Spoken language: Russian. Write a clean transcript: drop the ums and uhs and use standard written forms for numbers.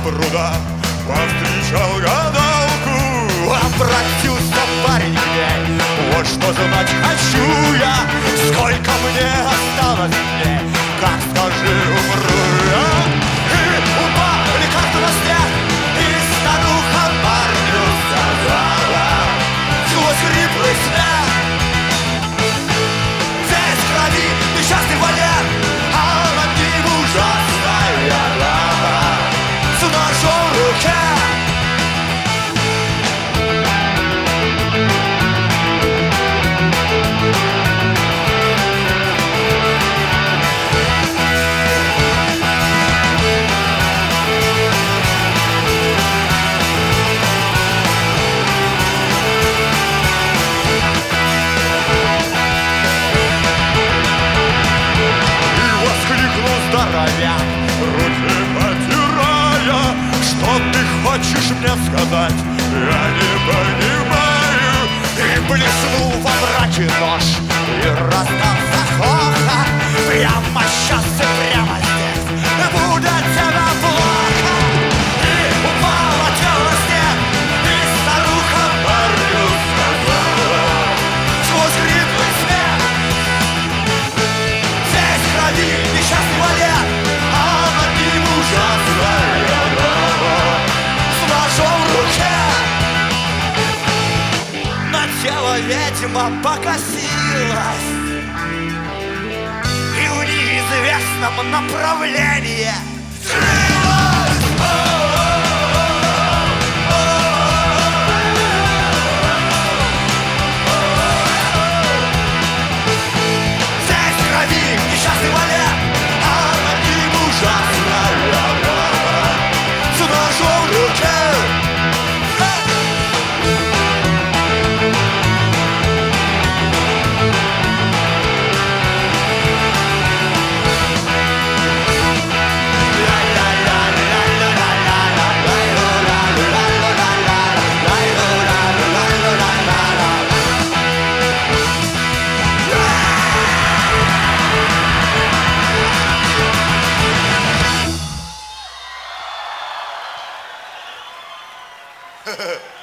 пруда повстречал гадалку. Обратился парень к ней: вот что знать хочу я, сколько мне осталось дней, как скажи, умру я. И упали карты на снег, и старуха парню сказала сквозь хриплый смех: здесь в крови несчастный валер, а над ним ужасная лава с ножом в руке. Здоровяк, руки потирая: что ты хочешь мне сказать, я не понимаю. И блеснул во мраке нож, и раздался хохот: прямо сейчас и прямо здесь будет тебе плохо. И упало тело в снег, и старуха парню сказала сквозь хриплый смех: здесь в крови несчастный валер, а над ним ужасная лава с ножом в руке. Но тело ведьма покосилось, и в неизвестном направлении скрылась. Здесь в крови несчастный валер, а над ним ужасная лава с ножом в руке. Ха-ха.